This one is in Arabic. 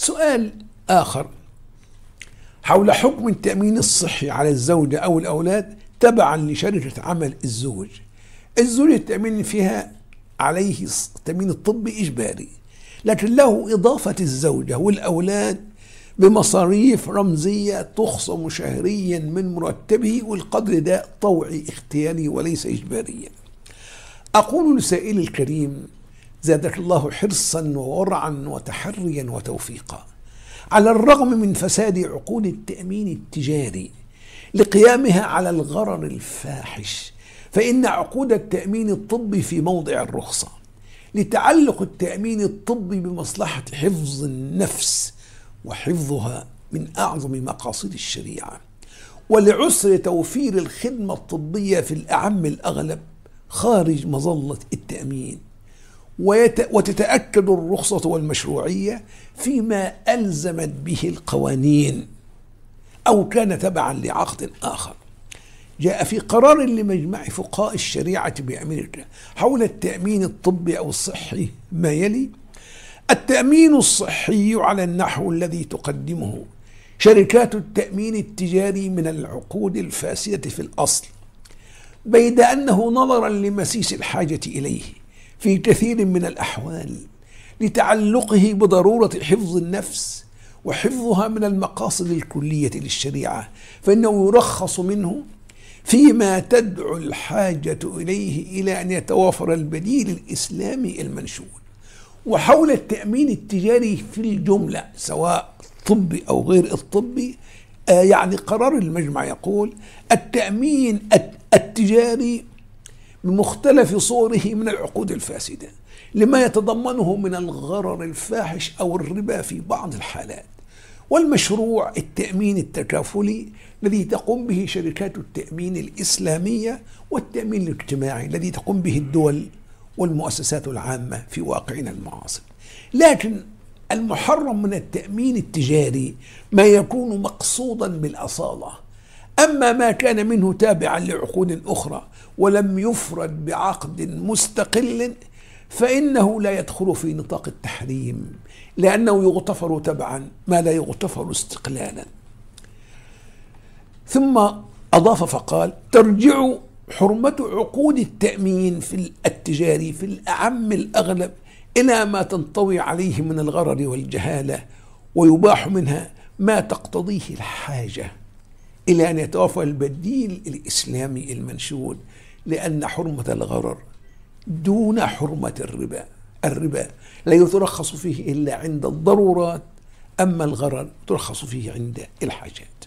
سؤال آخر حول حكم التأمين الصحي على الزوجة أو الأولاد تبعا لشركة عمل الزوج. الزوجة التأمين فيها عليه التأمين الطبي إجباري، لكن له إضافة الزوجة والأولاد بمصاريف رمزية تخصم شهريا من مرتبه، والقدر ده طوعي اختياري وليس إجباريا. أقول لسائل الكريم زادك الله حرصا وورعا وتحريا وتوفيقا، على الرغم من فساد عقود التأمين التجاري لقيامها على الغرر الفاحش، فإن عقود التأمين الطبي في موضع الرخصة، لتعلق التأمين الطبي بمصلحة حفظ النفس وحفظها من أعظم مقاصد الشريعة، ولعسر توفير الخدمة الطبية في الأعم الأغلب خارج مظلة التأمين، وتتأكد الرخصة والمشروعية فيما ألزمت به القوانين أو كان تبعا لعقد آخر. جاء في قرار لمجمع فقهاء الشريعة بأمريكا حول التأمين الطبي أو الصحي ما يلي: التأمين الصحي على النحو الذي تقدمه شركات التأمين التجاري من العقود الفاسدة في الأصل، بيد أنه نظرا لمسيس الحاجة إليه في كثير من الأحوال لتعلقه بضرورة حفظ النفس وحفظها من المقاصد الكلية للشريعة، فإنه يرخص منه فيما تدعو الحاجة إليه إلى أن يتوافر البديل الإسلامي المنشود. وحول التأمين التجاري في الجملة سواء طبي أو غير الطبي، يعني قرار المجمع يقول: التأمين التجاري بمختلف صوره من العقود الفاسدة لما يتضمنه من الغرر الفاحش أو الربا في بعض الحالات، والمشروع التأمين التكافلي الذي تقوم به شركات التأمين الإسلامية، والتأمين الاجتماعي الذي تقوم به الدول والمؤسسات العامة في واقعنا المعاصر. لكن المحرم من التأمين التجاري ما يكون مقصودا بالأصالة، أما ما كان منه تابعا لعقود أخرى ولم يفرد بعقد مستقل فإنه لا يدخل في نطاق التحريم، لأنه يغتفر تبعا ما لا يغتفر استقلالا. ثم أضاف فقال: ترجع حرمة عقود التأمين في التجاري في الأعم الأغلب إلى ما تنطوي عليه من الغرر والجهالة، ويباح منها ما تقتضيه الحاجة إلى أن يتوافر البديل الإسلامي المنشود، لأن حرمة الغرر دون حرمة الربا. الربا لا يترخص فيه إلا عند الضرورات، أما الغرر ترخص فيه عند الحاجات.